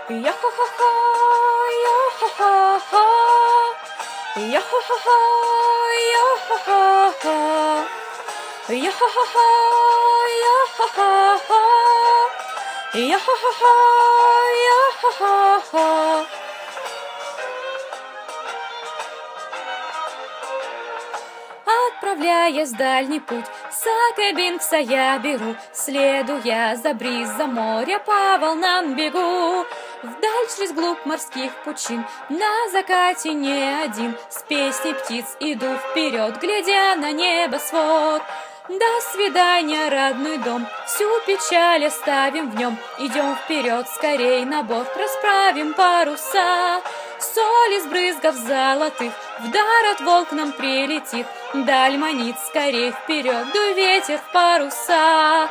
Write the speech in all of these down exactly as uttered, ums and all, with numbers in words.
Я-ха-ха-ха, я-ха-ха-ха, я-ха-ха-ха, я-ха-ха-ха, я-ха-ха-ха, я-ха-ха-ха, я-ха-ха-ха, я-ха-ха-ха. Отправляясь в дальний путь, Саакя-Бинкса я беру, следуя за бриз, за море по волнам бегу. Вдаль через глубь морских пучин, на закате не один, с песней птиц иду вперед, глядя на небосвод. До свидания, родной дом, всю печаль оставим в нем, идем вперед, скорей на борт, расправим паруса. Соль из брызгов золотых вдар от волн к нам прилетит, даль манит, скорей вперед, дуй ветер в паруса.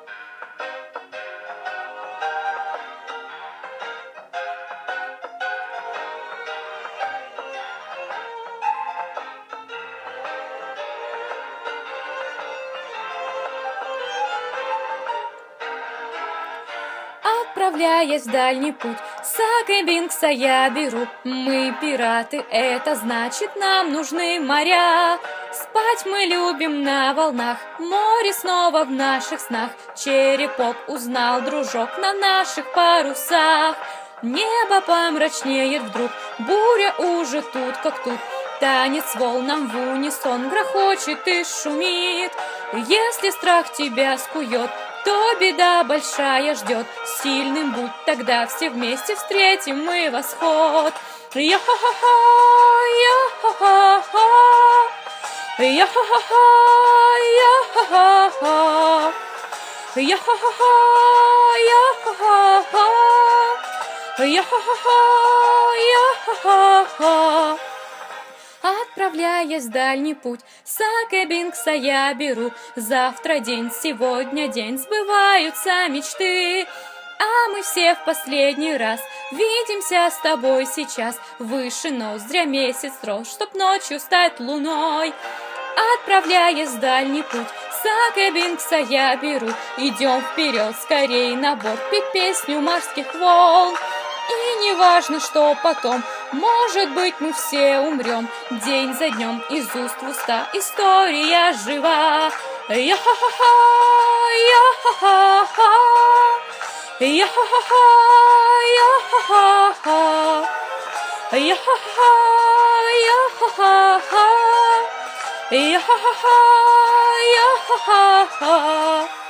Отправляясь в дальний путь, Саакя-Бинкса я беру. Мы пираты, это значит, нам нужны моря. Спать мы любим на волнах, море снова в наших снах. Черепок узнал, дружок, на наших парусах. Небо помрачнеет вдруг, буря уже тут как тут. Танец волнам в унисон грохочет и шумит. Если страх тебя скует, то беда большая ждет. Сильным будь, тогда все вместе встретим мы восход. Я-ха-ха-ха, я-ха-ха-ха, я-ха-ха-ха, я-ха-ха-ха, я-ха-ха-ха, я-ха-ха-ха, я-ха-ха-ха, я-ха-ха-ха. Отправляясь в дальний путь, Саакя-Бинкса я беру. Завтра день, сегодня день, сбываются мечты. А мы все в последний раз видимся с тобой сейчас. Выше ноздря месяц рос, чтоб ночью стать луной. Отправляясь в дальний путь, Саакя-Бинкса я беру. Идем вперед, скорей на борт, петь песню морских волн. И не важно, что потом, может быть, мы все умрем. День за днем из уст в уста история жива. Я-ха-ха-ха, я-ха-ха-ха, я-ха-ха-ха, я-ха-ха-ха, я-ха-ха-ха, я-ха-ха-ха, я-ха-ха-ха, я-ха-ха-ха.